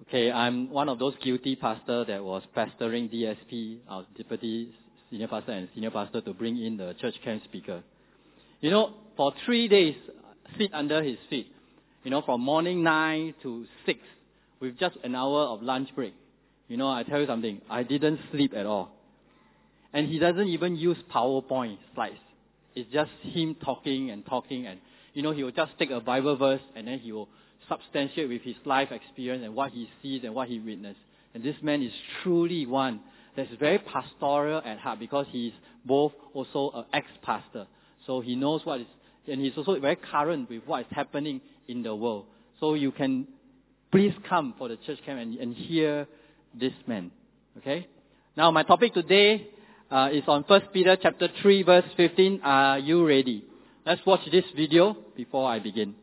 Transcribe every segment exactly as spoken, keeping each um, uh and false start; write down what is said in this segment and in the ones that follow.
Okay, I'm one of those guilty pastors that was pastoring D S P, our deputy senior pastor and senior pastor, to bring in the church camp speaker. You know, for three days, sit under his feet. You know, from morning nine to six, with just an hour of lunch break. You know, I tell you something, I didn't sleep at all. And he doesn't even use PowerPoint slides. It's just him talking and talking, and, you know, he will just take a Bible verse and then he will substantiate with his life experience and what he sees and what he witnessed. And this man is truly one that's very pastoral at heart, because he is both also an ex-pastor. So he knows what is, and he's also very current with what is happening in the world. So you can please come for the church camp and, and hear this man. Okay? Now my topic today uh, is on First Peter chapter three verse fifteen. Are you ready? Let's watch this video before I begin.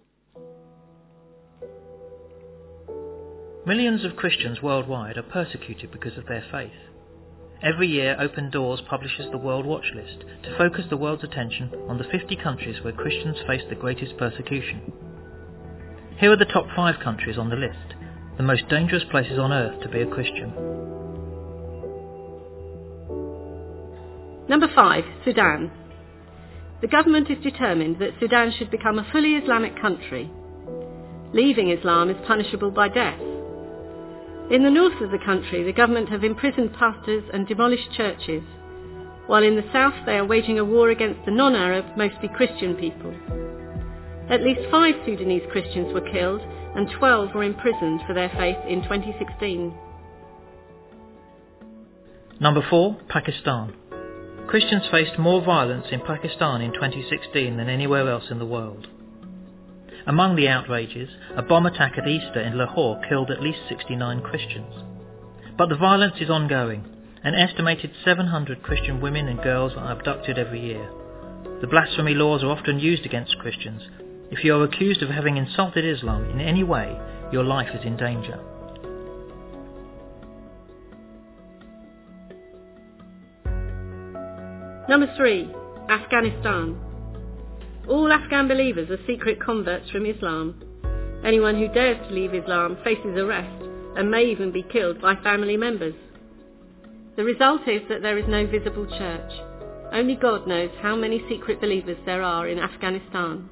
Millions of Christians worldwide are persecuted because of their faith. Every year, Open Doors publishes the World Watch List to focus the world's attention on the fifty countries where Christians face the greatest persecution. Here are the top five countries on the list, the most dangerous places on earth to be a Christian. Number five, Sudan. The government is determined that Sudan should become a fully Islamic country. Leaving Islam is punishable by death. In the north of the country, the government have imprisoned pastors and demolished churches, while in the south they are waging a war against the non-Arab, mostly Christian people. At least five Sudanese Christians were killed and twelve were imprisoned for their faith in twenty sixteen. Number four, Pakistan. Christians faced more violence in Pakistan in twenty sixteen than anywhere else in the world. Among the outrages, a bomb attack at Easter in Lahore killed at least sixty-nine Christians. But the violence is ongoing. An estimated seven hundred Christian women and girls are abducted every year. The blasphemy laws are often used against Christians. If you are accused of having insulted Islam in any way, your life is in danger. Number three, Afghanistan. All Afghan believers are secret converts from Islam. Anyone who dares to leave Islam faces arrest and may even be killed by family members. The result is that there is no visible church. Only God knows how many secret believers there are in Afghanistan.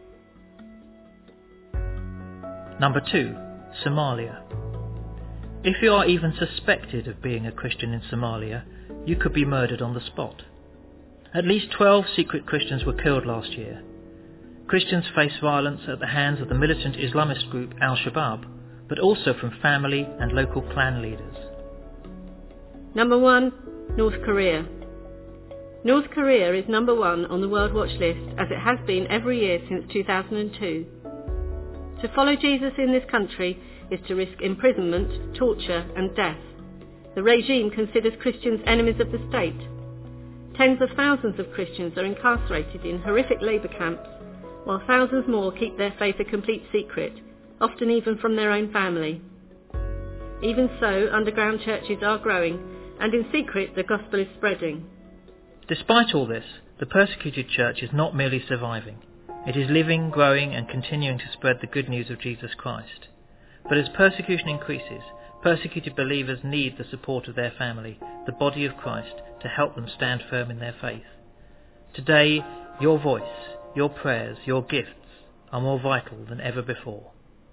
Number two, Somalia. If you are even suspected of being a Christian in Somalia, you could be murdered on the spot. At least twelve secret Christians were killed last year. Christians face violence at the hands of the militant Islamist group Al-Shabaab, but also from family and local clan leaders. Number one, North Korea. North Korea is number one on the World Watch List, as it has been every year since two thousand two. To follow Jesus in this country is to risk imprisonment, torture and death. The regime considers Christians enemies of the state. Tens of thousands of Christians are incarcerated in horrific labour camps, while thousands more keep their faith a complete secret, often even from their own family. Even so, underground churches are growing, and in secret the gospel is spreading. Despite all this, the persecuted church is not merely surviving. It is living, growing and continuing to spread the good news of Jesus Christ. But as persecution increases, persecuted believers need the support of their family, the body of Christ, to help them stand firm in their faith. Today, your voice, your prayers, your gifts are more vital than ever before.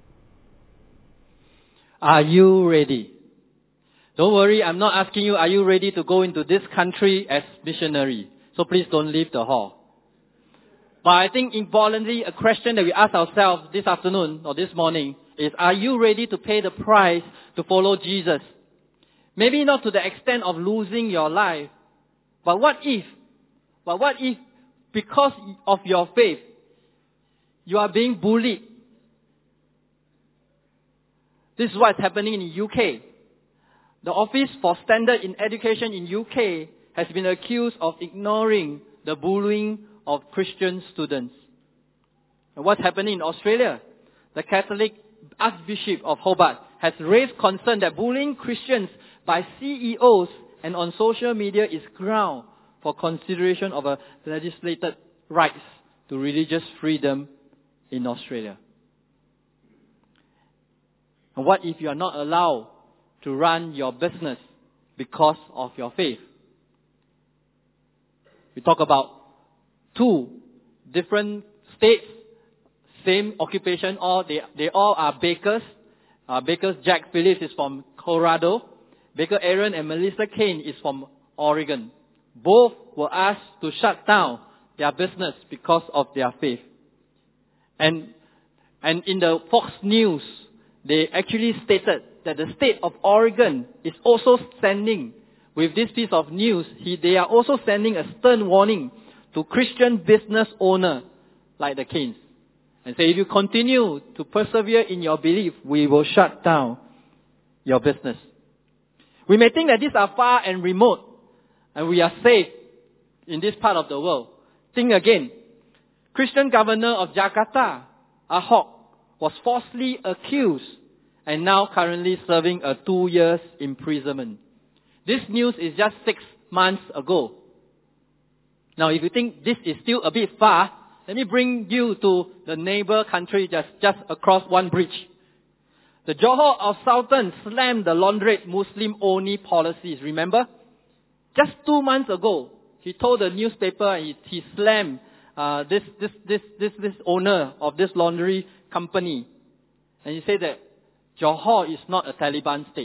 Are you ready? Don't worry, I'm not asking you, are you ready to go into this country as missionary? So please don't leave the hall. But I think importantly, a question that we ask ourselves this afternoon or this morning is, are you ready to pay the price to follow Jesus? Maybe not to the extent of losing your life, but what if, but what if because of your faith, you are being bullied? This is what's happening in the U K. The Office for Standards in Education in U K has been accused of ignoring the bullying of Christian students. And what's happening in Australia? The Catholic Archbishop of Hobart has raised concern that bullying Christians by C E Os and on social media is ground for consideration of a legislated rights to religious freedom in Australia. And what if you are not allowed to run your business because of your faith? We talk about two different states, same occupation, all they, they all are bakers. Uh, bakers Jack Phillips is from Colorado. Baker Aaron and Melissa Kane is from Oregon. Both were asked to shut down their business because of their faith. And, and in the Fox News, they actually stated that the state of Oregon is also sending, with this piece of news, he, they are also sending a stern warning to Christian business owners like the Canes. And say, if you continue to persevere in your belief, we will shut down your business. We may think that these are far and remote, and we are safe in this part of the world. Think again. Christian governor of Jakarta, Ahok, was falsely accused and now currently serving a two years imprisonment. This news is just six months ago. Now, if you think this is still a bit far, let me bring you to the neighbor country just, just across one bridge. The Johor of Sultan slammed the launderette Muslim-only policies, remember? Just two months ago, he told the newspaper he, he slammed uh, this, this, this, this, this owner of this laundry company. And he said that Johor is not a Taliban state.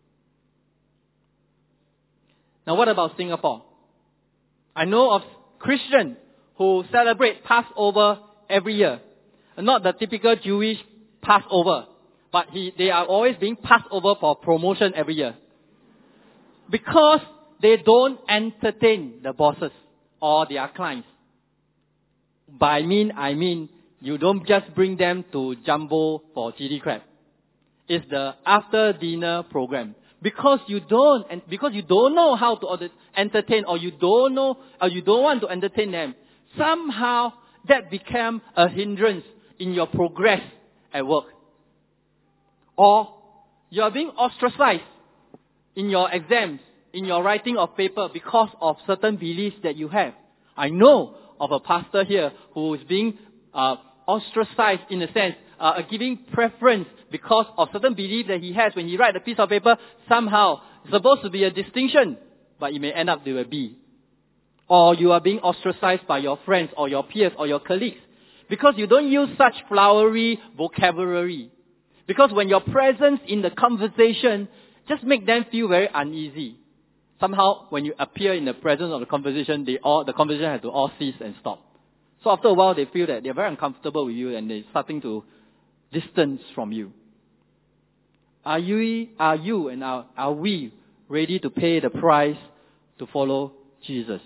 Now what about Singapore? I know of Christians who celebrate Passover every year. Not the typical Jewish Passover, but he, they are always being passed over for promotion every year. Because they don't entertain the bosses or their clients. By mean, I mean, you don't just bring them to Jumbo for chili crab. It's the after dinner program. Because you don't, and because you don't know how to entertain, or you don't know, or you don't want to entertain them, somehow that became a hindrance in your progress at work. Or you are being ostracized in your exams, in your writing of paper because of certain beliefs that you have. I know of a pastor here who is being uh, ostracized in a sense, uh, giving preference because of certain beliefs that he has. When he writes a piece of paper, somehow it's supposed to be a distinction, but it may end up to a B. Or you are being ostracized by your friends or your peers or your colleagues because you don't use such flowery vocabulary. Because when your presence in the conversation just make them feel very uneasy. Somehow, when you appear in the presence of the conversation, they all, the conversation has to all cease and stop. So after a while, they feel that they're very uncomfortable with you and they're starting to distance from you. Are you, are you and are, are we ready to pay the price to follow Jesus?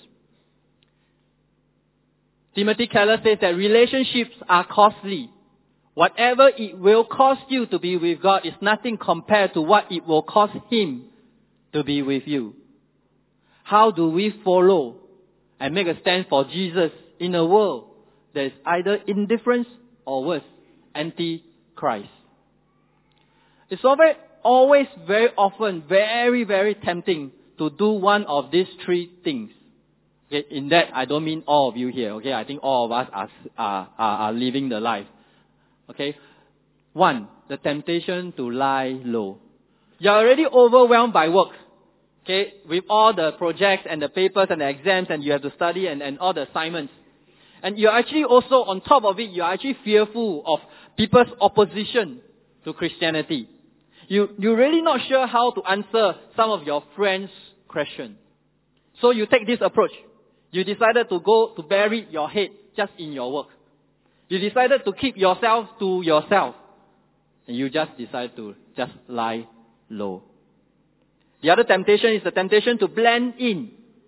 Timothy Keller says that relationships are costly. Whatever it will cost you to be with God is nothing compared to what it will cost Him to be with you. How do we follow and make a stand for Jesus in a world that is either indifference or worse, anti-Christ? It's always, always very often very, very tempting to do one of these three things. Okay, in that, I don't mean all of you here. Okay, I think all of us are, are, are, are living the life. Okay, one, the temptation to lie low. You're already overwhelmed by work. Okay, with all the projects and the papers and the exams and you have to study and, and all the assignments. And you're actually also, on top of it, you're actually fearful of people's opposition to Christianity. You, you're really not sure how to answer some of your friends' questions. So you take this approach. You decided to go to bury your head just in your work. You decided to keep yourself to yourself. And you just decide to just lie low. The other temptation is the temptation to blend in.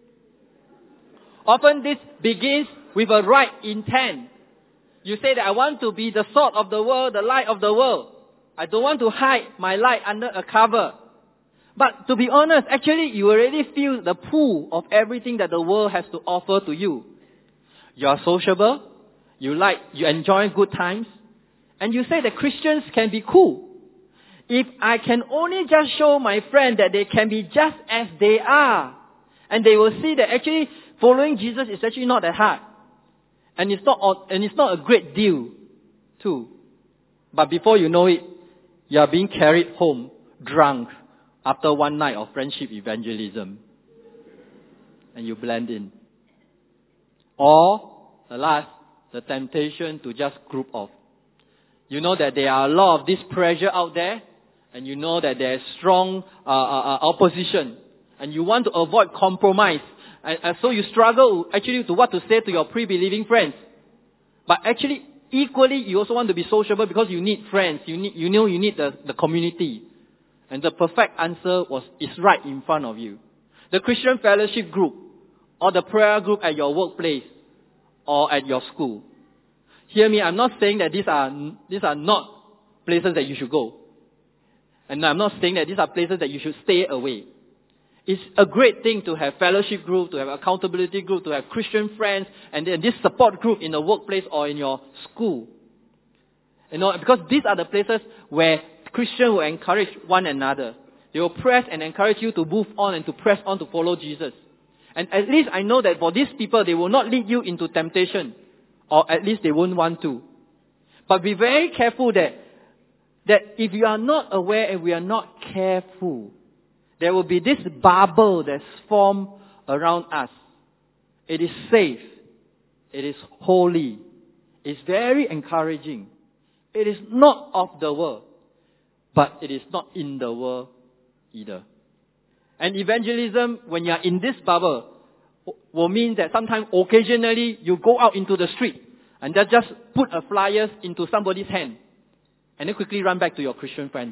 Often this begins with a right intent. You say that I want to be the salt of the world, the light of the world. I don't want to hide my light under a cover. But to be honest, actually you already feel the pull of everything that the world has to offer to you. You are sociable. You like, you enjoy good times. And you say that Christians can be cool. If I can only just show my friend that they can be just as they are, and they will see that actually following Jesus is actually not that hard. And it's not, and it's not a great deal, too. But before you know it, you are being carried home drunk after one night of friendship evangelism, and you blend in. Or, the last, the temptation to just group off. You know that there are a lot of this pressure out there, and you know that there is strong uh, uh, opposition, and you want to avoid compromise, and, and so you struggle actually to what to say to your pre-believing friends. But actually, equally, you also want to be sociable because you need friends. You need, you know, you need the, the community. And the perfect answer was is right in front of you. The Christian fellowship group, or the prayer group at your workplace, or at your school. Hear me, I'm not saying that these are these are not places that you should go. And I'm not saying that these are places that you should stay away. It's a great thing to have fellowship group, to have accountability group, to have Christian friends, and then this support group in the workplace or in your school. You know, because these are the places where Christians will encourage one another. They will press and encourage you to move on and to press on to follow Jesus. And at least I know that for these people, they will not lead you into temptation. Or at least they won't want to. But be very careful that, that if you are not aware and we are not careful, there will be this bubble that's formed around us. It is safe. It is holy. It's very encouraging. It is not of the world. But it is not in the world either. And evangelism, when you are in this bubble, will mean that sometimes occasionally you go out into the street and just just put a flyers into somebody's hand and then quickly run back to your Christian friends.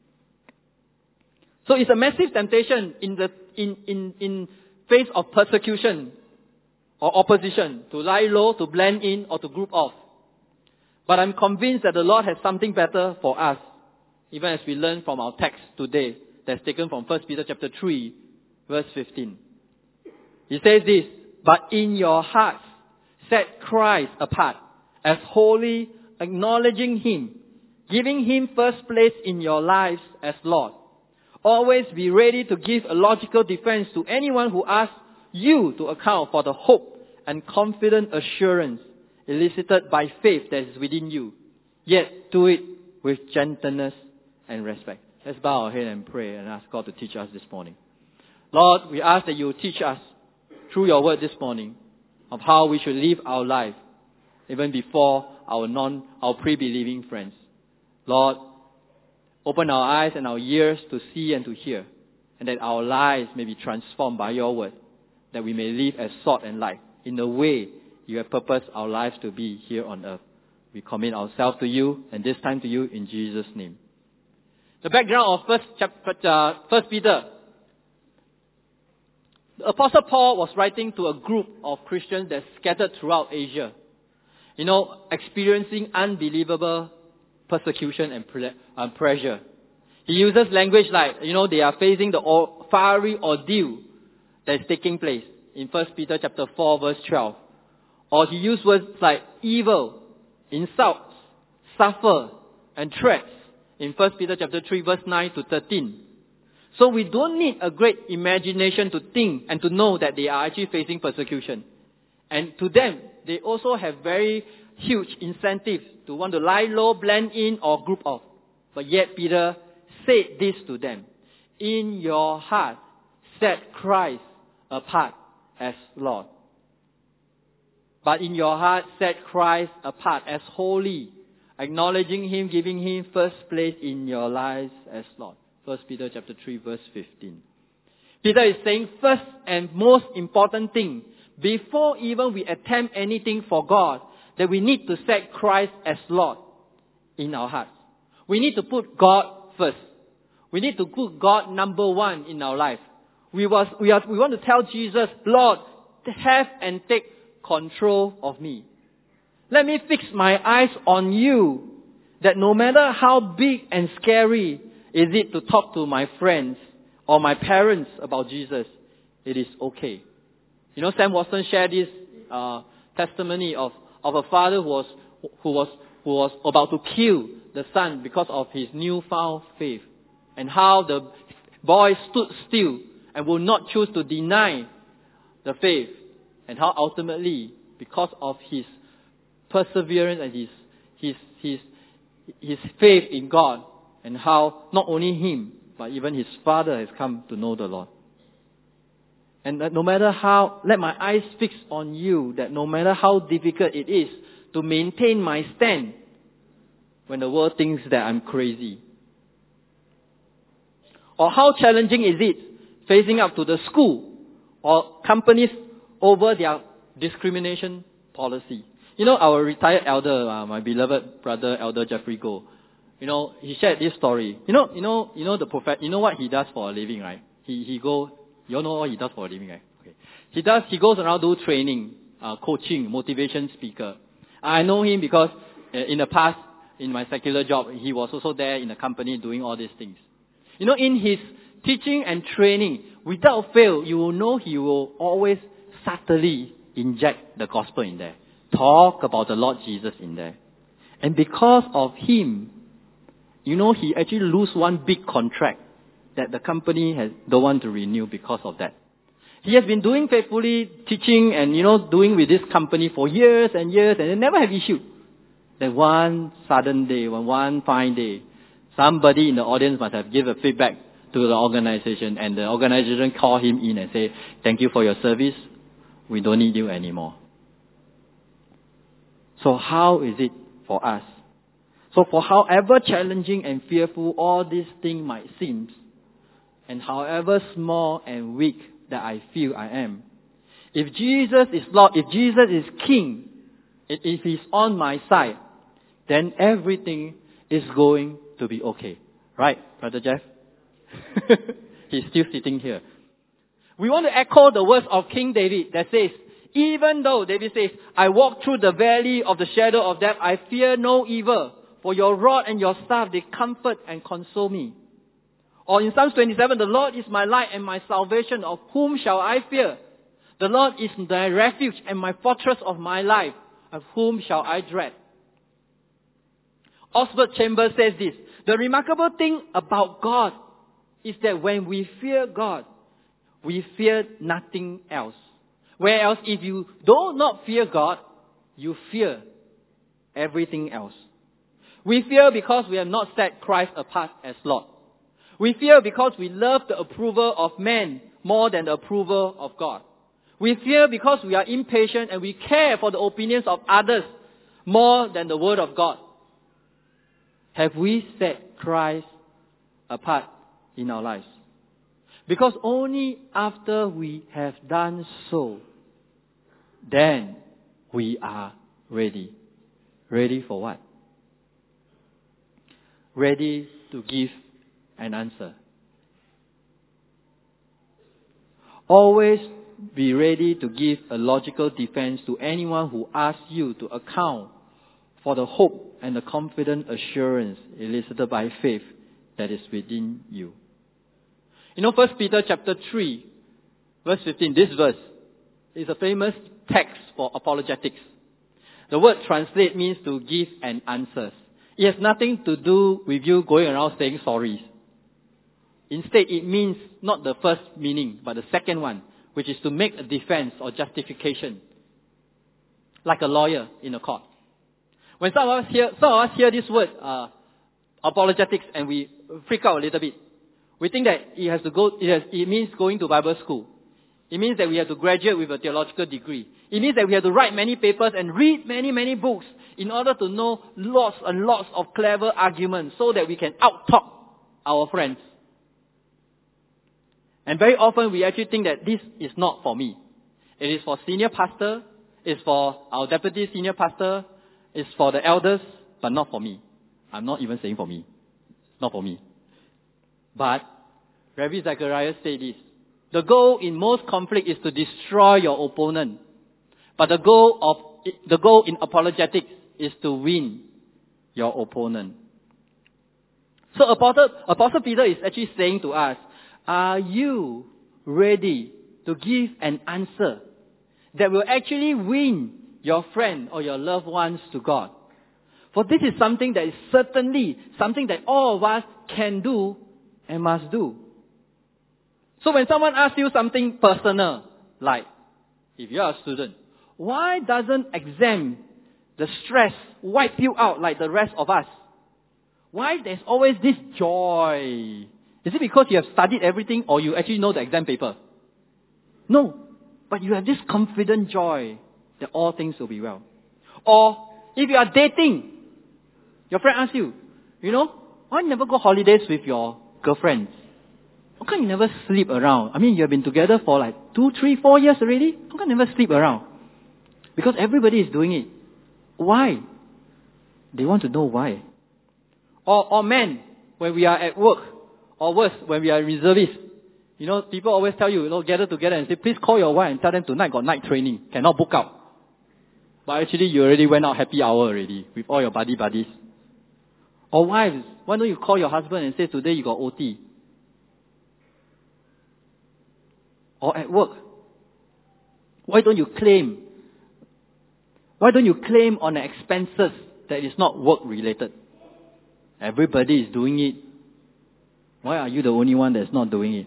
So it's a massive temptation in the in, in, in face of persecution or opposition to lie low, to blend in, or to group off. But I'm convinced that the Lord has something better for us, even as we learn from our text today that's taken from First Peter chapter three, verse fifteen. He says this, but in your hearts set Christ apart as holy, acknowledging Him, giving Him first place in your lives as Lord. Always be ready to give a logical defense to anyone who asks you to account for the hope and confident assurance elicited by faith that is within you. Yet do it with gentleness and respect. Let's bow our head and pray and ask God to teach us this morning. Lord, we ask that you teach us through your word this morning of how we should live our life even before our non, our pre-believing friends. Lord, open our eyes and our ears to see and to hear, and that our lives may be transformed by your word, that we may live as salt and light in the way you have purposed our lives to be here on earth. We commit ourselves to you and this time to you in Jesus' name. The background of First, chapter, uh, First Peter. The Apostle Paul was writing to a group of Christians that scattered throughout Asia, you know, experiencing unbelievable persecution and pre- uh, pressure. He uses language like, you know, they are facing the or- fiery ordeal that is taking place in First Peter chapter four, verse twelve. Or he used words like evil, insults, suffer, and threats in First Peter chapter three, verse nine to thirteen. So we don't need a great imagination to think and to know that they are actually facing persecution. And to them, they also have very huge incentives to want to lie low, blend in, or group off. But yet Peter said this to them. In your heart, set Christ apart as Lord. But in your heart, set Christ apart as holy, acknowledging Him, giving Him first place in your lives as Lord. First Peter chapter three, verse fifteen. Peter is saying first and most important thing, before even we attempt anything for God, that we need to set Christ as Lord in our hearts. We need to put God first. We need to put God number one in our life. We, was, we, are, we want to tell Jesus, Lord, have and take control of me. Let me fix my eyes on you, that no matter how big and scary is it to talk to my friends or my parents about Jesus, it is okay. You know, Sam Watson shared this uh, testimony of, of a father who was, who was, who was about to kill the son because of his newfound faith. And how the boy stood still and would not choose to deny the faith. And how ultimately, because of his perseverance and his, his, his, his faith in God, and how not only him, but even his father has come to know the Lord. And that no matter how, let my eyes fix on you, that no matter how difficult it is to maintain my stand when the world thinks that I'm crazy. Or how challenging is it facing up to the school or companies over their discrimination policy. You know, our retired elder, uh, my beloved brother, Elder Jeffrey Goh, you know, he shared this story. You know, you know, you know the prophet. You know what he does for a living, right? He he go. You all know what he does for a living, right? Okay. He does. He goes around do training, uh, coaching, motivation speaker. I know him because uh, in the past, in my secular job, he was also there in the company doing all these things. You know, in his teaching and training, without fail, you will know he will always subtly inject the gospel in there. Talk about the Lord Jesus in there. And because of him, you know, he actually lose one big contract that the company has don't want to renew because of that. He has been doing faithfully, teaching and, you know, doing with this company for years and years, and they never have issue. Then one sudden day, one, one fine day, somebody in the audience must have given feedback to the organization, and the organization call him in and say, thank you for your service. We don't need you anymore. So how is it for us? So for however challenging and fearful all these things might seem, and however small and weak that I feel I am, if Jesus is Lord, if Jesus is King, if He's on my side, then everything is going to be okay. Right, Brother Jeff? He's still sitting here. We want to echo the words of King David that says, even though, David says, I walk through the valley of the shadow of death, I fear no evil, for your rod and your staff, they comfort and console me. Or in Psalms twenty-seven, the Lord is my light and my salvation, of whom shall I fear? The Lord is my refuge and my fortress of my life, of whom shall I dread? Osbert Chambers says this, the remarkable thing about God is that when we fear God, we fear nothing else. Whereas if you do not fear God, you fear everything else. We fear because we have not set Christ apart as Lord. We fear because we love the approval of men more than the approval of God. We fear because we are impatient and we care for the opinions of others more than the word of God. Have we set Christ apart in our lives? Because only after we have done so, then we are ready. Ready for what? Ready to give an answer. Always be ready to give a logical defense to anyone who asks you to account for the hope and the confident assurance elicited by faith that is within you. You know, First Peter chapter three, verse fifteen, this verse is a famous text for apologetics. The word translate means to give an answer. It has nothing to do with you going around saying sorry. Instead, it means not the first meaning, but the second one, which is to make a defense or justification, like a lawyer in a court. When some of us hear, some of us hear this word, uh, apologetics, and we freak out a little bit. We think that it has to go. It, has, it means going to Bible school. It means that we have to graduate with a theological degree. It means that we have to write many papers and read many, many books in order to know lots and lots of clever arguments so that we can out-talk our friends. And very often we actually think that this is not for me. It is for senior pastor, it's for our deputy senior pastor, it's for the elders, but not for me. I'm not even saying for me. Not for me. But Rabbi Zacharias said this. The goal in most conflict is to destroy your opponent. But the goal of the goal in apologetics is to win your opponent. So Apostle, Apostle Peter is actually saying to us, are you ready to give an answer that will actually win your friend or your loved ones to God? For this is something that is certainly something that all of us can do and must do. So when someone asks you something personal, like if you are a student, why doesn't exam, the stress, wipe you out like the rest of us? Why there's always this joy? Is it because you have studied everything or you actually know the exam paper? No. But you have this confident joy that all things will be well. Or if you are dating, your friend asks you, you know, why you never go holidays with your girlfriends? How come you never sleep around? I mean, you have been together for like two, three, four years already. How come you never sleep around? Because everybody is doing it. Why? They want to know why. Or, or men, when we are at work, or worse, when we are reservists, you know, people always tell you, you know, gather together and say, please call your wife and tell them tonight got night training, cannot book out. But actually, you already went out happy hour already with all your buddy buddies. Or wives, why don't you call your husband and say, today you got O T? Or at work, why don't you claim? Why don't you claim on the expenses that is not work related? Everybody is doing it. Why are you the only one that's not doing it?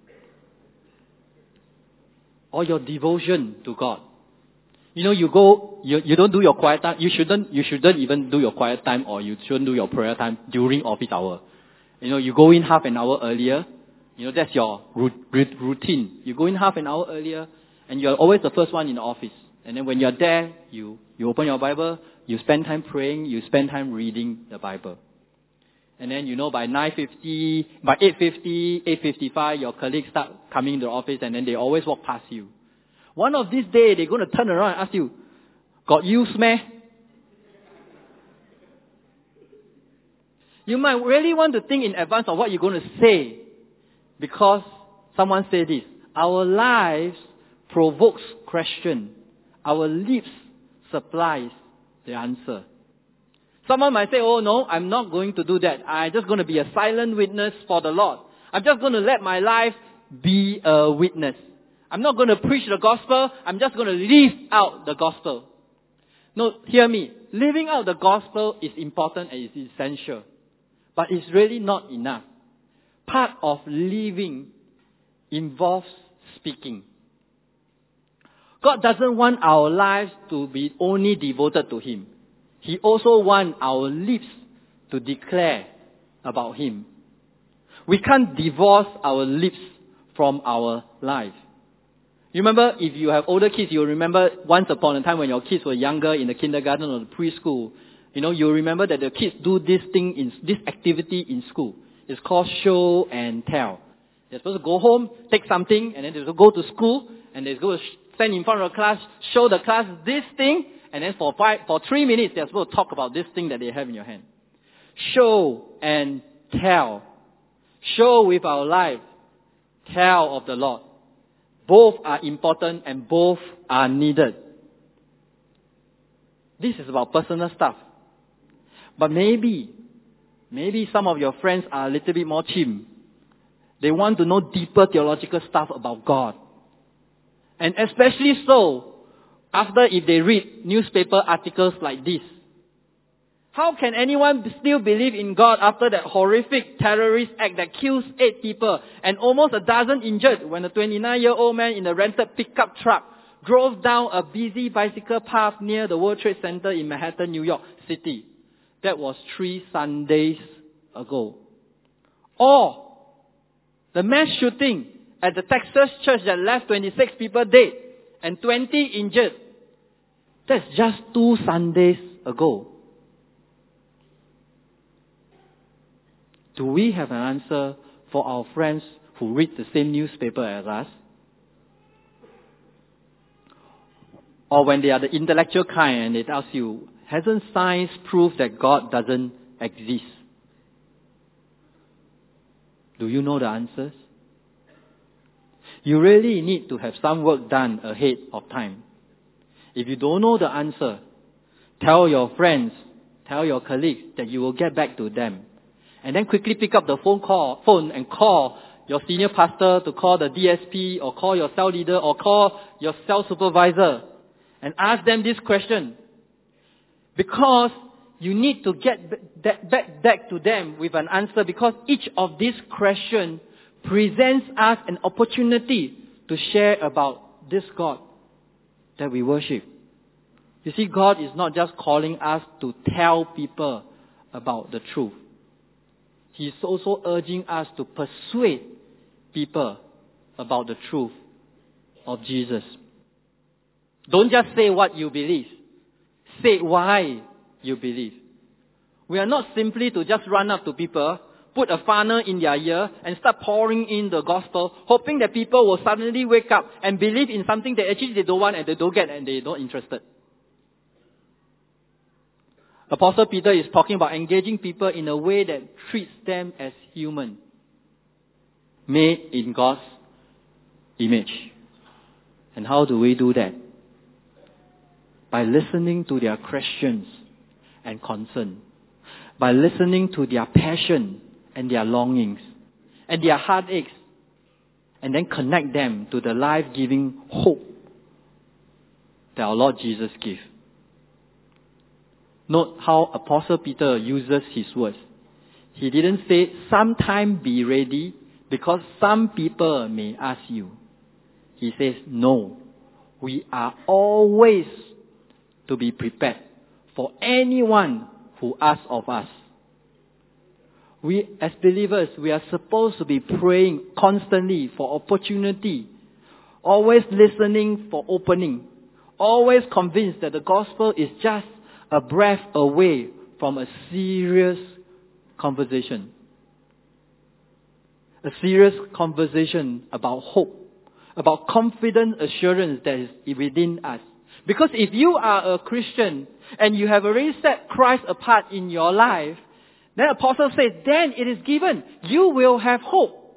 Or your devotion to God. You know, you go, you, you don't do your quiet time. You shouldn't, you shouldn't even do your quiet time, or you shouldn't do your prayer time during office hour. You know, you go in half an hour earlier. You know, that's your routine. You go in half an hour earlier, and you're always the first one in the office. And then when you're there, you, you open your Bible, you spend time praying, you spend time reading the Bible. And then, you know, by nine fifty, by eight fifty, eight fifty-five, your colleagues start coming to the office, and then they always walk past you. One of these days, they're going to turn around and ask you, got use meh? You might really want to think in advance of what you're going to say. Because someone said this, our lives provokes question. Our lips supplies the answer. Someone might say, oh no, I'm not going to do that. I'm just going to be a silent witness for the Lord. I'm just going to let my life be a witness. I'm not going to preach the gospel. I'm just going to live out the gospel. No, hear me. Living out the gospel is important and is essential. But it's really not enough. Part of living involves speaking. God doesn't want our lives to be only devoted to Him. He also wants our lips to declare about Him. We can't divorce our lips from our life. You remember, if you have older kids, you'll remember once upon a time when your kids were younger in the kindergarten or the preschool. You know, you'll remember that the kids do this thing, in this activity in school. It's called show and tell. They're supposed to go home, take something, and then they're supposed to go to school, and they're supposed to stand in front of the class, show the class this thing, and then for five, for three minutes, they're supposed to talk about this thing that they have in your hand. Show and tell. Show with our life. Tell of the Lord. Both are important and both are needed. This is about personal stuff. But maybe, maybe some of your friends are a little bit more chim. They want to know deeper theological stuff about God. And especially so, after if they read newspaper articles like this. How can anyone still believe in God after that horrific terrorist act that kills eight people and almost a dozen injured when a twenty-nine-year-old man in a rented pickup truck drove down a busy bicycle path near the World Trade Center in Manhattan, New York City? That was three Sundays ago. Or the mass shooting at the Texas church that left twenty-six people dead and twenty injured. That's just two Sundays ago. Do we have an answer for our friends who read the same newspaper as us? Or when they are the intellectual kind and they ask you, hasn't science proved that God doesn't exist? Do you know the answers? You really need to have some work done ahead of time. If you don't know the answer, tell your friends, tell your colleagues that you will get back to them. And then quickly pick up the phone call, phone and call your senior pastor to call the D S P or call your cell leader or call your cell supervisor and ask them this question. Because you need to get back, back to them with an answer, because each of these questions presents us an opportunity to share about this God that we worship. You see, God is not just calling us to tell people about the truth. He's also urging us to persuade people about the truth of Jesus. Don't just say what you believe. Say why you believe. We are not simply to just run up to people, put a funnel in their ear and start pouring in the gospel, hoping that people will suddenly wake up and believe in something that actually they don't want and they don't get and they're not interested. Apostle Peter is talking about engaging people in a way that treats them as human, made in God's image. And how do we do that? By listening to their questions and concern. By listening to their passion and their longings and their heartaches. And then connect them to the life-giving hope that our Lord Jesus gave. Note how Apostle Peter uses his words. He didn't say, sometime be ready, because some people may ask you. He says, no, we are always to be prepared for anyone who asks of us. We, as believers, we are supposed to be praying constantly for opportunity, always listening for opening, always convinced that the gospel is just a breath away from a serious conversation. A serious conversation about hope, about confident assurance that is within us. Because if you are a Christian and you have already set Christ apart in your life, then Apostle says, then it is given. You will have hope.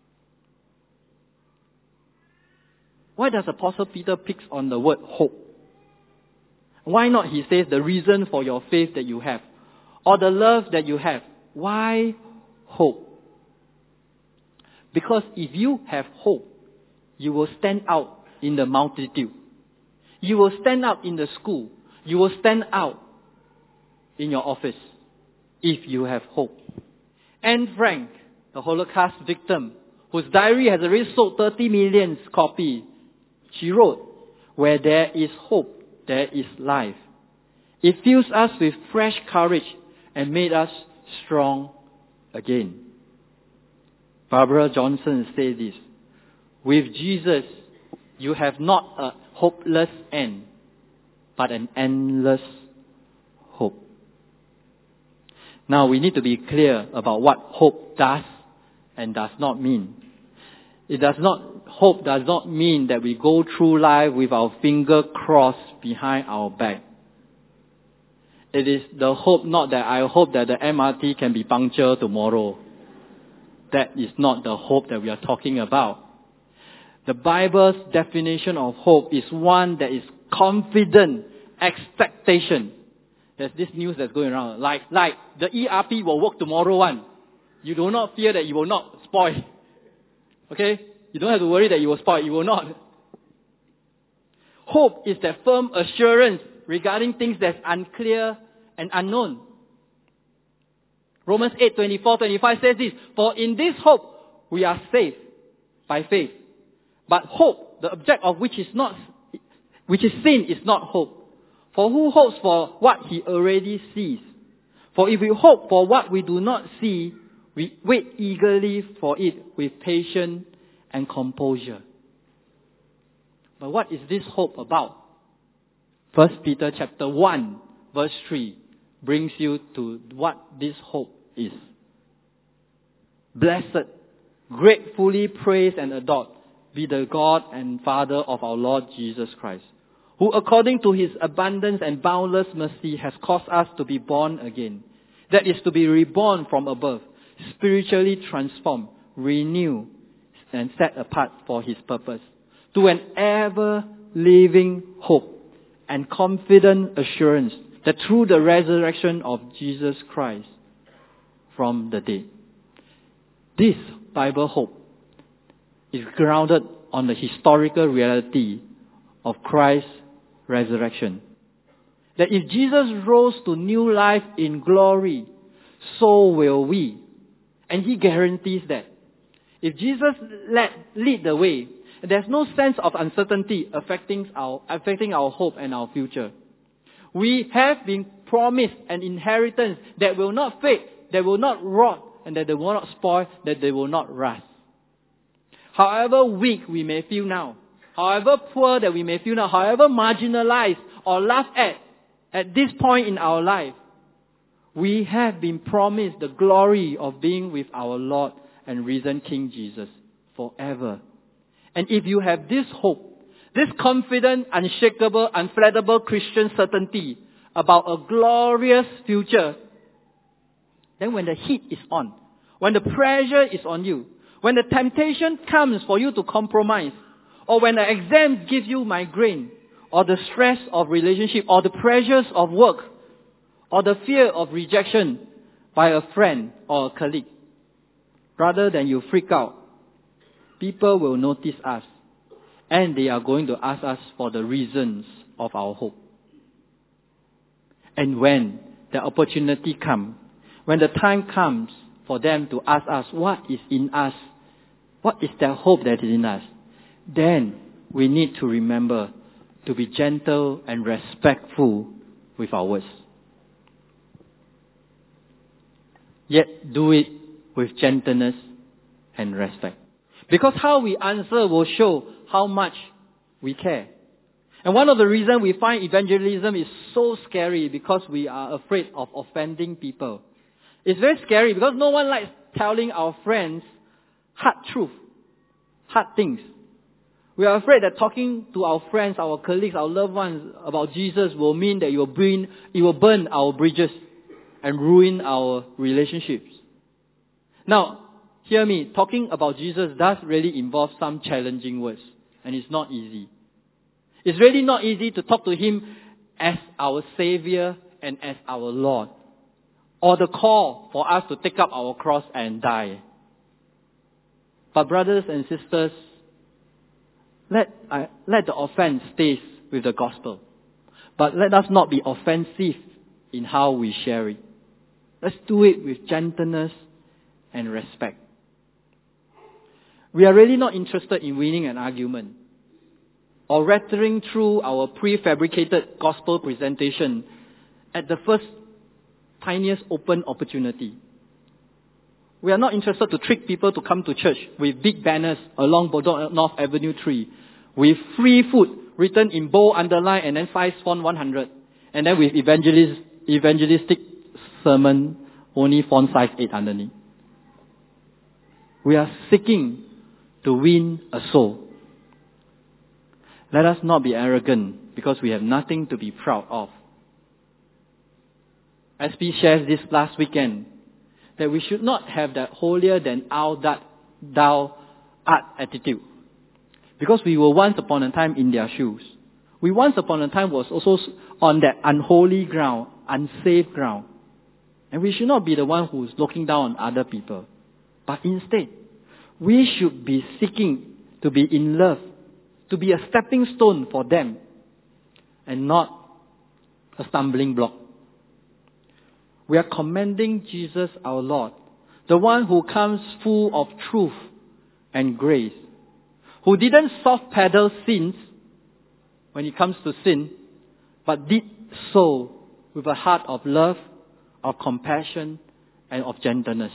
Why does Apostle Peter pick on the word hope? Why not, he says, the reason for your faith that you have, or the love that you have? Why hope? Because if you have hope, you will stand out in the multitude. You will stand out in the school. You will stand out in your office if you have hope. Anne Frank, the Holocaust victim, whose diary has already sold thirty million copies, she wrote, where there is hope, there is life. It fills us with fresh courage and made us strong again. Barbara Johnson said this, with Jesus, you have not a hopeless end, but an endless hope. Now we need to be clear about what hope does and does not mean. It does not, hope does not mean that we go through life with our finger crossed behind our back. It is the hope not that I hope that the M R T can be punctured tomorrow. That is not the hope that we are talking about. The Bible's definition of hope is one that is confident expectation. There's this news that's going around. Like, like the E R P will work tomorrow one. You do not fear that you will not spoil. Okay? You don't have to worry that you will spoil. You will not. Hope is that firm assurance regarding things that's unclear and unknown. Romans eight, twenty-four, twenty-five says this, for in this hope we are saved by faith. But hope, the object of which is not, which is sin, is not hope. For who hopes for what he already sees? For if we hope for what we do not see, we wait eagerly for it with patience and composure. But what is this hope about? First Peter chapter one, verse three, brings you to what this hope is. Blessed, gratefully praise and adored be the God and Father of our Lord Jesus Christ, who according to his abundance and boundless mercy has caused us to be born again. That is to be reborn from above, spiritually transformed, renewed, and set apart for his purpose, to an ever-living hope and confident assurance that through the resurrection of Jesus Christ from the dead. This Bible hope is grounded on the historical reality of Christ's resurrection. That if Jesus rose to new life in glory, so will we. And he guarantees that. If Jesus led, lead the way, there's no sense of uncertainty affecting our, affecting our hope and our future. We have been promised an inheritance that will not fade, that will not rot, and that they will not spoil, that they will not rust. However weak we may feel now, however poor that we may feel now, however marginalized or laughed at at this point in our life, we have been promised the glory of being with our Lord and risen King Jesus forever. And if you have this hope, this confident, unshakable, unflattable Christian certainty about a glorious future, then when the heat is on, when the pressure is on you, when the temptation comes for you to compromise, or when the exams give you migraine, or the stress of relationship, or the pressures of work, or the fear of rejection by a friend or a colleague, rather than you freak out, people will notice us, and they are going to ask us for the reasons of our hope. And when the opportunity comes, when the time comes for them to ask us what is in us, what is their hope that is in us, then we need to remember to be gentle and respectful with our words. Yet do it with gentleness and respect. Because how we answer will show how much we care. And one of the reasons we find evangelism is so scary because we are afraid of offending people. It's very scary because no one likes telling our friends hard truth, hard things. We are afraid that talking to our friends, our colleagues, our loved ones about Jesus will mean that it will burn, it will burn our bridges and ruin our relationships. Now, hear me, talking about Jesus does really involve some challenging words, and it's not easy. It's really not easy to talk to Him as our Savior and as our Lord, or the call for us to take up our cross and die. But brothers and sisters, let, uh, let the offense stay with the gospel. But let us not be offensive in how we share it. Let's do it with gentleness and respect. We are really not interested in winning an argument or rattling through our prefabricated gospel presentation at the first tiniest open opportunity. We are not interested to trick people to come to church with big banners along Bedok North Avenue three, with free food written in bold underline and then size font one hundred, and then with evangelist, evangelistic sermon only font size eight underneath. We are seeking to win a soul. Let us not be arrogant because we have nothing to be proud of. S P shares this last weekend that we should not have that holier than thou art attitude. Because we were once upon a time in their shoes. We once upon a time was also on that unholy ground, unsafe ground. And we should not be the one who is looking down on other people. But instead, we should be seeking to be in love, to be a stepping stone for them, and not a stumbling block. We are commending Jesus our Lord, the one who comes full of truth and grace, who didn't soft pedal sins when it comes to sin, but did so with a heart of love, of compassion, and of gentleness.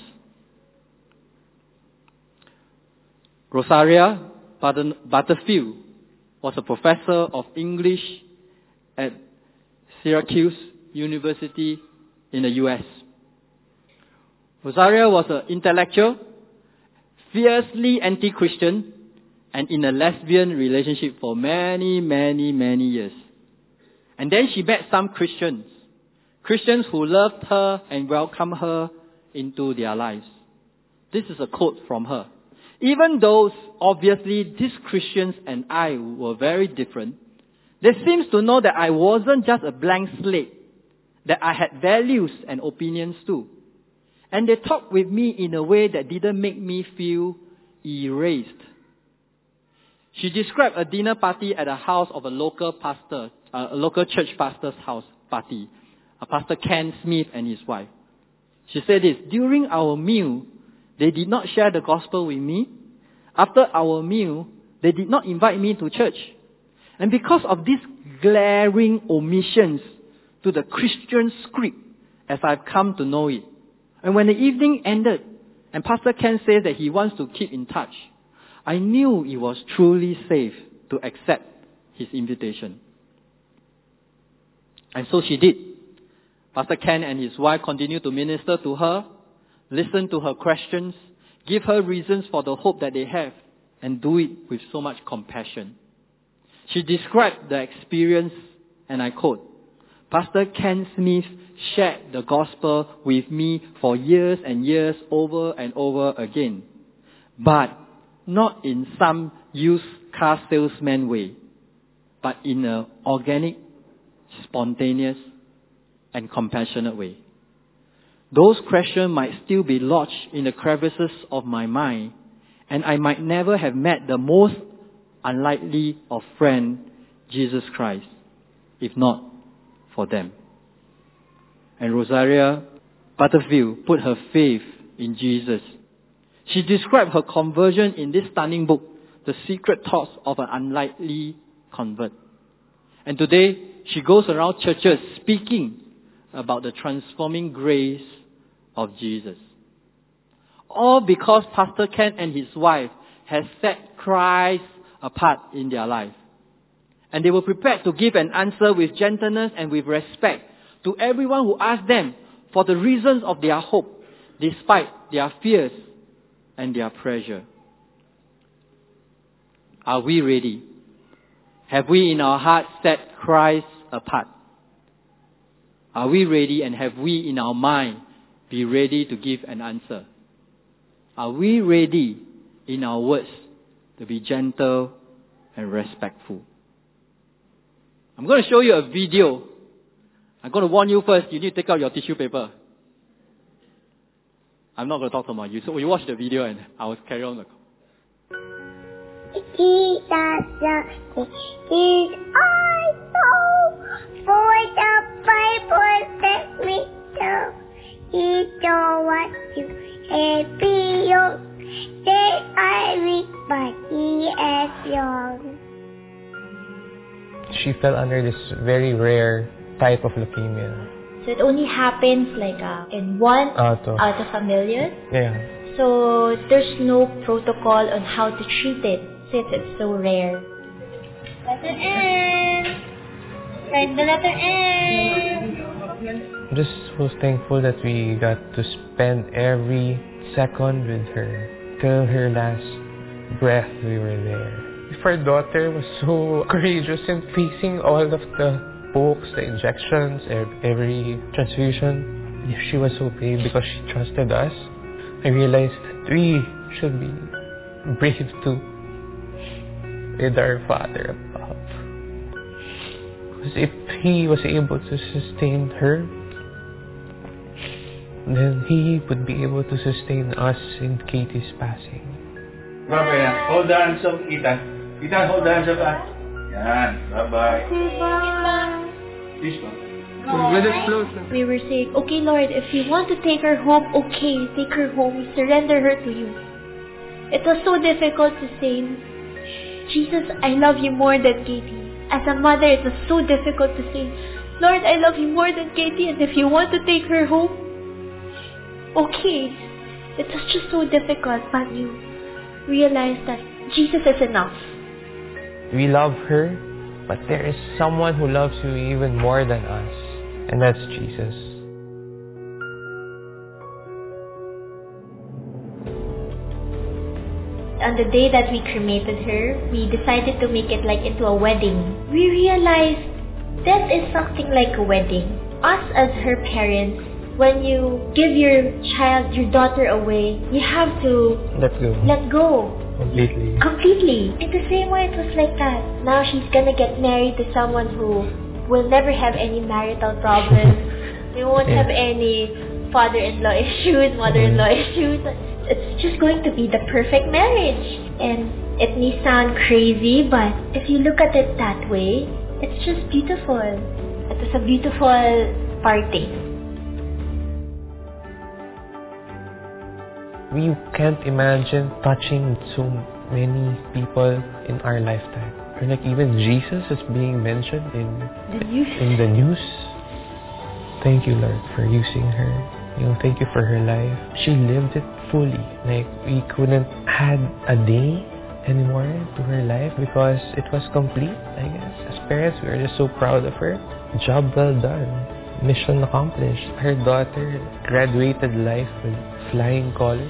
Rosaria Butterfield was a professor of English at Syracuse University in the U S. Rosaria was an intellectual, fiercely anti-Christian, and in a lesbian relationship for many, many, many years. And then she met some Christians, Christians who loved her and welcomed her into their lives. This is a quote from her. Even though obviously these Christians and I were very different, they seemed to know that I wasn't just a blank slate, that I had values and opinions too. And they talked with me in a way that didn't make me feel erased. She described a dinner party at a house of a local pastor, a local church pastor's house party, a Pastor Ken Smith and his wife. She said this, during our meal, they did not share the gospel with me. After our meal, they did not invite me to church. And because of these glaring omissions to the Christian script as I've come to know it, and when the evening ended, And Pastor Ken says that he wants to keep in touch. I knew it was truly safe to accept his invitation. And so she did. Pastor Ken and his wife continued to minister to her, listen to her questions, give her reasons for the hope that they have, and do it with so much compassion. She described the experience, and I quote, Pastor Ken Smith shared the gospel with me for years and years over and over again, but not in some used car salesman way, but in an organic, spontaneous, and compassionate way. Those questions might still be lodged in the crevices of my mind, and I might never have met the most unlikely of friends, Jesus Christ, if not for them. And Rosaria Butterfield put her faith in Jesus. She described her conversion in this stunning book, The Secret Thoughts of an Unlikely Convert. And today, she goes around churches speaking about the transforming grace of Jesus. All because Pastor Ken and his wife has set Christ apart in their life. And they were prepared to give an answer with gentleness and with respect to everyone who asked them for the reasons of their hope, despite their fears and their pressure. Are we ready? Have we in our hearts set Christ apart? Are we ready, and have we in our mind be ready to give an answer? Are we ready in our words to be gentle and respectful? I'm going to show you a video. I'm going to warn you first, you need to take out your tissue paper. I'm not going to talk so much. You, so you watch the video and I will carry on the call. Jesus is also for the Bible that we know. He don't want to help you. They are weak, but he is young. She fell under this very rare type of leukemia. So it only happens like uh, in one out of, out of a million. Yeah. So there's no protocol on how to treat it since it's so rare. Letter N. Write the letter N. I'm just so thankful that we got to spend every second with her. Till her last breath, we were there. If our daughter was so courageous in facing all of the pokes, the injections, every transfusion, if she was so brave because she trusted us, I realized that we should be brave too with our Father above. Because if He was able to sustain her, then He would be able to sustain us in Katie's passing. Bye-bye. Hold the hands of Ethan. Ethan, hold the hands of us. Yan. Bye-bye. Bye. Please go. No, Let us close. We were saying, okay, Lord, if you want to take her home, okay, take her home. We surrender her to you. It was so difficult to say, Jesus, I love you more than Katie. As a mother, it was so difficult to say, Lord, I love you more than Katie, and if you want to take her home, okay. It was just so difficult, but you realize that Jesus is enough. We love her, but there is someone who loves you even more than us, and that's Jesus. On the day that we cremated her, we decided to make it like into a wedding. We realized death is something like a wedding. Us as her parents, when you give your child, your daughter away, you have to Let go. let go. Completely. Completely. In the same way, it was like that. Now she's gonna get married to someone who will never have any marital problems. They won't Yeah. have any father-in-law issues, mother-in-law issues. It's just going to be the perfect marriage. And it may sound crazy, but if you look at it that way, it's just beautiful. It was a beautiful party. We can't imagine touching so many people in our lifetime. Or like even Jesus is being mentioned in The news. in the news. Thank you, Lord, for using her. You know, thank you for her life. She lived it fully. Like, we couldn't add a day anymore to her life because it was complete, I guess. As parents, we were just so proud of her. Job well done. Mission accomplished. Her daughter graduated life with flying colors.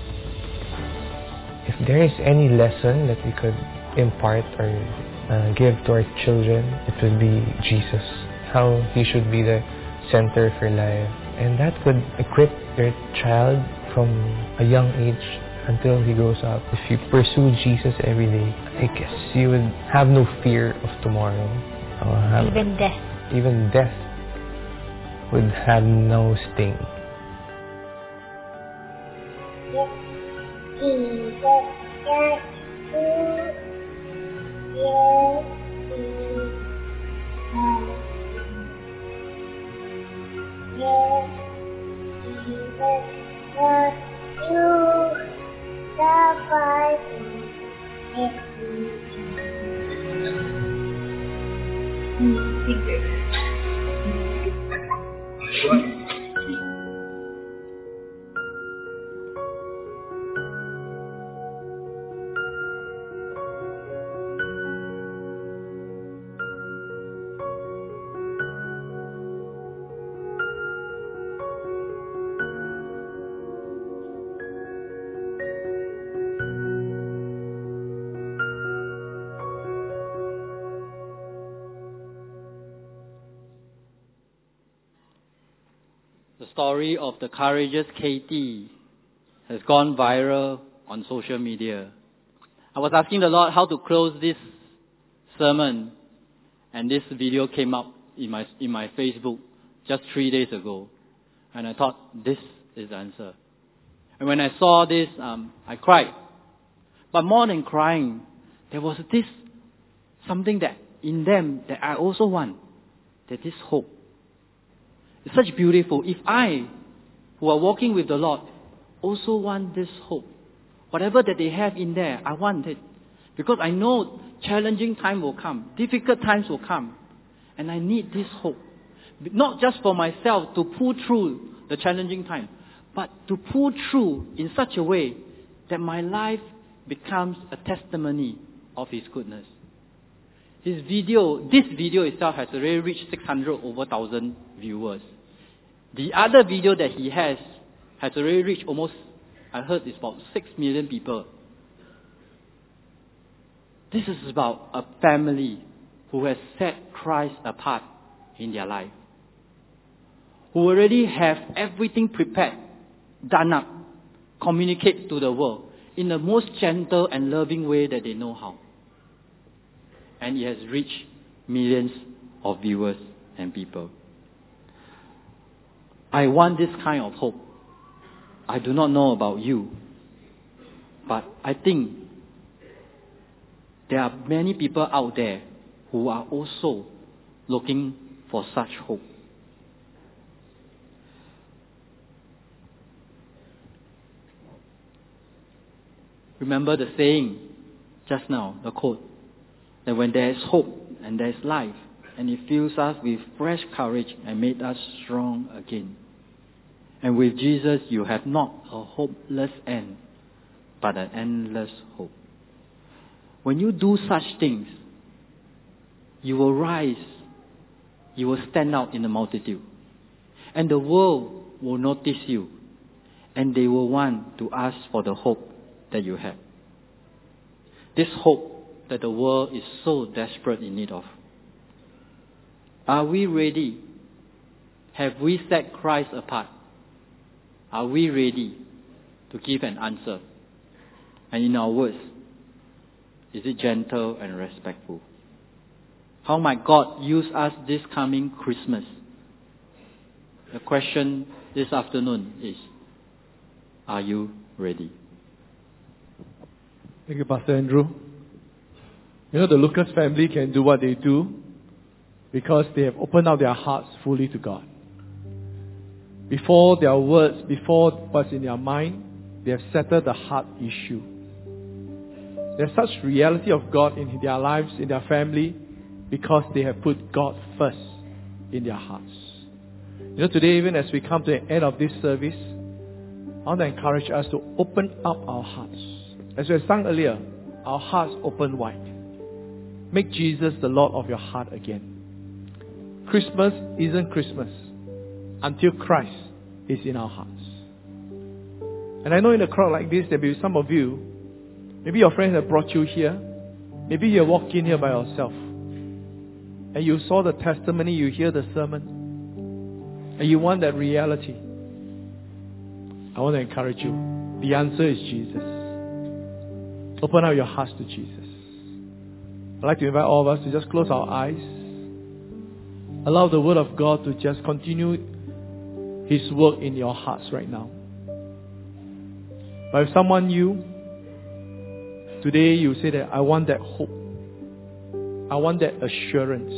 If there is any lesson that we could impart or uh, give to our children, it would be Jesus. How He should be the center of her life. And that could equip your child from a young age until he grows up. If you pursue Jesus every day, I guess you would have no fear of tomorrow. Have, even death. Even death would have no sting. Jesus got you. Yes, Yes, Jesus got you. The Bible is The story of the courageous Katie has gone viral on social media. I was asking the Lord how to close this sermon, and this video came up in my in my Facebook just three days ago, and I thought this is the answer. And when I saw this, um, I cried. But more than crying, there was this something that in them that I also want, that is hope. It's such beautiful. If I, who are walking with the Lord, also want this hope, whatever that they have in there, I want it. Because I know challenging time will come, difficult times will come, and I need this hope. Not just for myself to pull through the challenging time, but to pull through in such a way that my life becomes a testimony of His goodness. His video, this video itself has already reached six hundred over thousand viewers. The other video that he has has already reached almost, I heard it's about six million people. This is about a family who has set Christ apart in their life, who already have everything prepared, done up, communicate to the world in the most gentle and loving way that they know how. And it has reached millions of viewers and people. I want this kind of hope. I do not know about you, but I think there are many people out there who are also looking for such hope. Remember the saying just now, the quote, that when there is hope and there is life, and it fills us with fresh courage and made us strong again. And with Jesus, you have not a hopeless end, but an endless hope. When you do such things, you will rise, you will stand out in the multitude, and the world will notice you, and they will want to ask for the hope that you have. This hope that the world is so desperate in need of. Are we ready? Have we set Christ apart? Are we ready to give an answer? And in our words, is it gentle and respectful? How might God use us this coming Christmas? The question this afternoon is, are you ready? Thank you, Pastor Andrew. You know, the Lucas family can do what they do because they have opened up their hearts fully to God. Before their words, before what's in their mind, they have settled the heart issue. There's such reality of God in their lives, in their family, because they have put God first in their hearts. You know, today, even as we come to the end of this service, I want to encourage us to open up our hearts. As we have sung earlier, our hearts open wide. Make Jesus the Lord of your heart again. Christmas isn't Christmas until Christ is in our hearts. And I know in a crowd like this, there will be some of you, maybe your friends have brought you here. Maybe you walk in here by yourself. And you saw the testimony, you hear the sermon. And you want that reality. I want to encourage you. The answer is Jesus. Open up your hearts to Jesus. I'd like to invite all of us to just close our eyes. Allow the Word of God to just continue His work in your hearts right now. But if someone new, today you say that I want that hope. I want that assurance.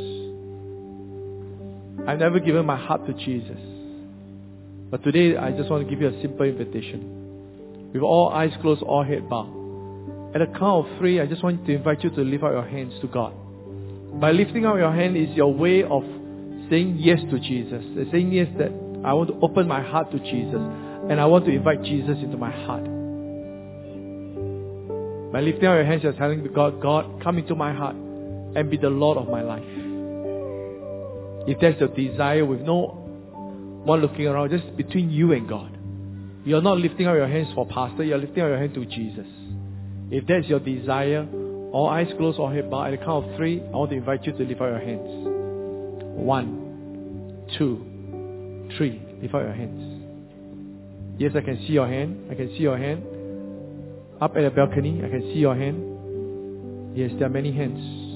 I've never given my heart to Jesus. But today I just want to give you a simple invitation. With all eyes closed, all head bowed. At the count of three, I just want to invite you to lift up your hands to God. By lifting up your hand is your way of saying yes to Jesus. Saying yes that I want to open my heart to Jesus. And I want to invite Jesus into my heart. By lifting up your hands, you're telling God, God, come into my heart and be the Lord of my life. If that's your desire with no one looking around, just between you and God. You're not lifting up your hands for pastor, you're lifting up your hand to Jesus. If that's your desire, all eyes closed, all head bowed. At the count of three, I want to invite you to lift up your hands. One, two, three. Lift up your hands. Yes, I can see your hand. I can see your hand. Up at the balcony, I can see your hand. Yes, there are many hands.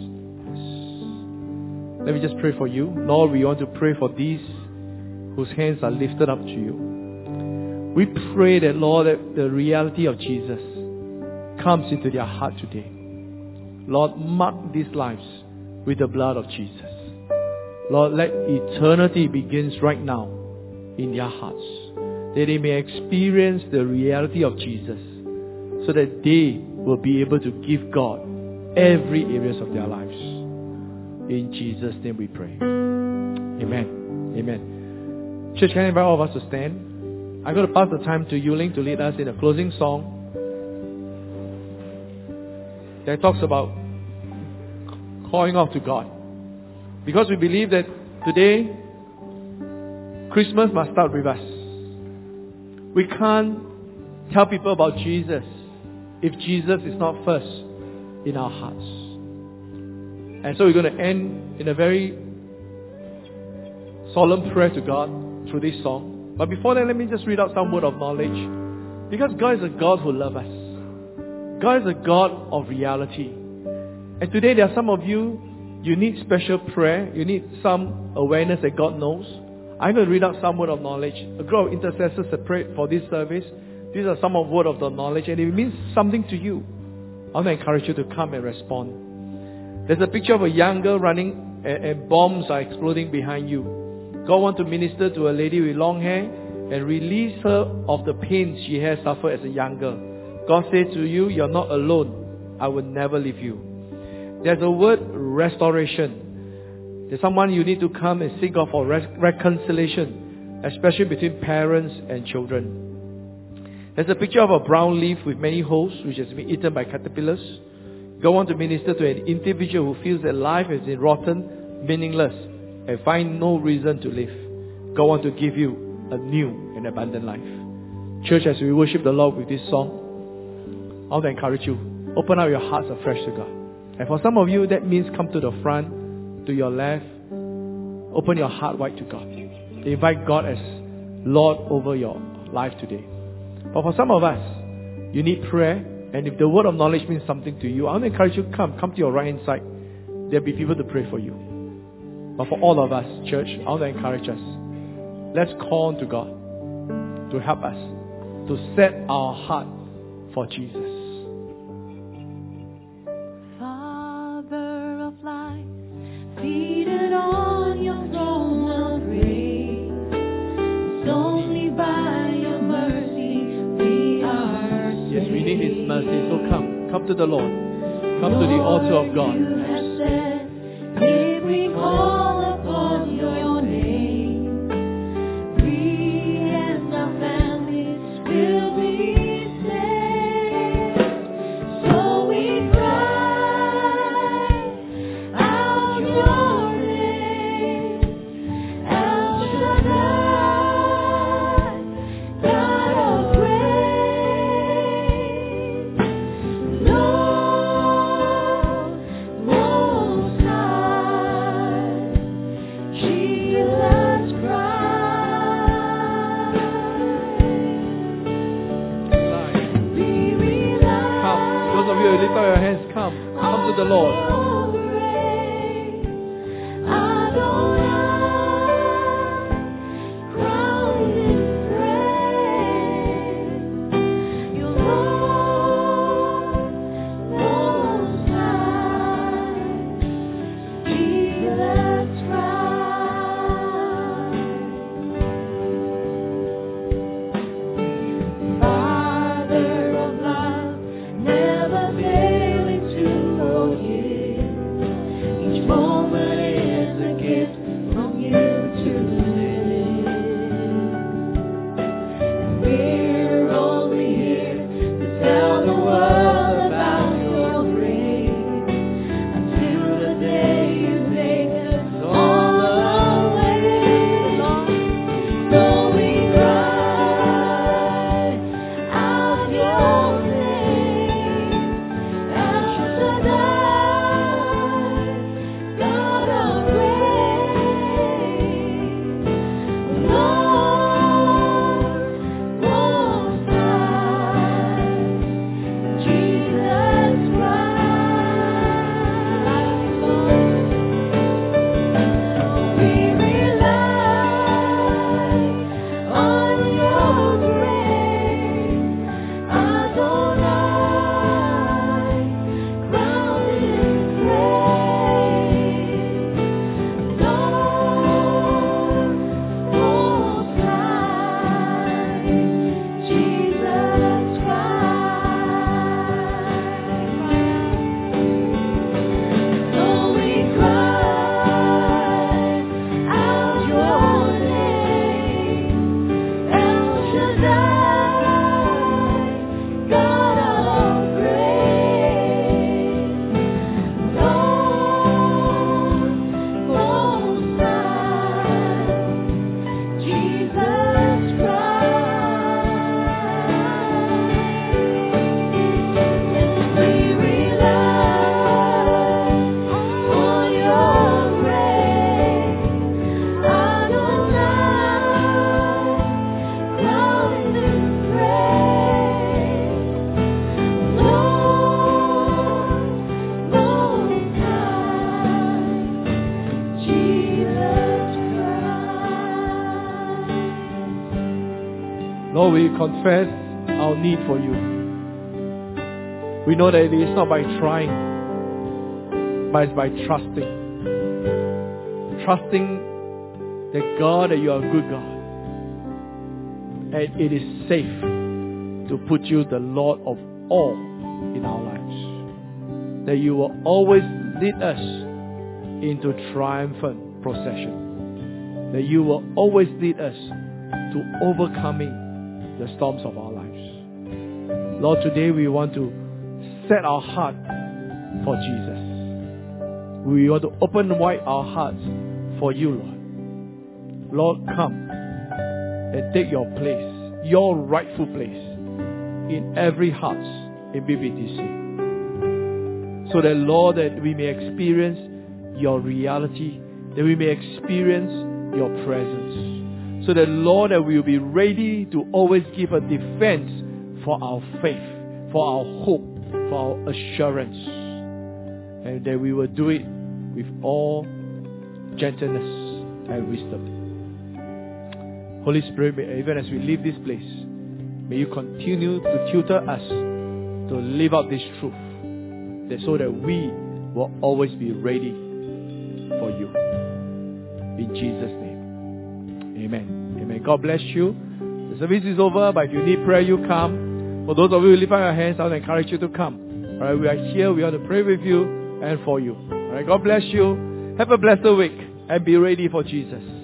Yes. Let me just pray for you. Lord, we want to pray for these whose hands are lifted up to you. We pray that, Lord, that the reality of Jesus comes into their heart today. Lord, mark these lives with the blood of Jesus. Lord, let eternity begins right now in their hearts. That they may experience the reality of Jesus, so that they will be able to give God every areas of their lives. In Jesus' name we pray. Amen. Amen. Church, can I invite all of us to stand? I'm going to pass the time to Yuling to lead us in a closing song that talks about calling out to God. Because we believe that today, Christmas must start with us. We can't tell people about Jesus if Jesus is not first in our hearts. And so we're going to end in a very solemn prayer to God through this song. But before that, let me just read out some word of knowledge. Because God is a God who loves us. God is a God of reality. And today there are some of you, you need special prayer. You need some awareness that God knows. I'm going to read out some word of knowledge. A group of intercessors have prayed for this service. These are some of word of the knowledge, and it means something to you. I want to encourage you to come and respond. There's a picture of a young girl running, and, and bombs are exploding behind you. God wants to minister to a lady with long hair and release her of the pain she has suffered as a young girl. God says to you, you're not alone. I will never leave you. There's a word, restoration. There's someone you need to come and seek God for re- reconciliation, especially between parents and children. There's a picture of a brown leaf with many holes, which has been eaten by caterpillars. God wants to minister to an individual who feels that life has been rotten, meaningless, and find no reason to live. God wants to give you a new and abundant life. Church, as we worship the Lord with this song, I want to encourage you, open up your hearts afresh to God. And for some of you, that means come to the front, to your left, open your heart wide to God. Invite God as Lord over your life today. But for some of us, you need prayer, and if the word of knowledge means something to you, I want to encourage you, come, come to your right hand side. There'll be people to pray for you. But for all of us, church, I want to encourage us. Let's call on to God to help us, to set our heart for Jesus. Father of light, seated on your throne of grace, it's only by your mercy we are saved. Yes, we need His mercy, so come, come to the Lord. Come to the altar of God. You have said, if we call upon your name, we and our families will those of you who lift up your hands, come. Come to the Lord. Lord, we confess our need for you. We know that it is not by trying, but it's by trusting. Trusting that God, that you are a good God. And it is safe to put you the Lord of all in our lives. That you will always lead us into triumphant procession. That you will always lead us to overcoming the storms of our lives. Lord, today we want to set our heart for Jesus. We want to open wide our hearts for you, Lord. Lord, come and take your place, your rightful place in every heart in B B T C. So that, Lord, that we may experience your reality, that we may experience your presence. So that, Lord, that we will be ready to always give a defense for our faith, for our hope, for our assurance. And that we will do it with all gentleness and wisdom. Holy Spirit, may, even as we leave this place, may you continue to tutor us to live out this truth, that so that we will always be ready for you. In Jesus' name. Amen. Amen. God bless you. The service is over, but if you need prayer, you come. For those of you who lift up your hands, I would encourage you to come. Alright, we are here. We want to pray with you and for you. Alright, God bless you. Have a blessed week and be ready for Jesus.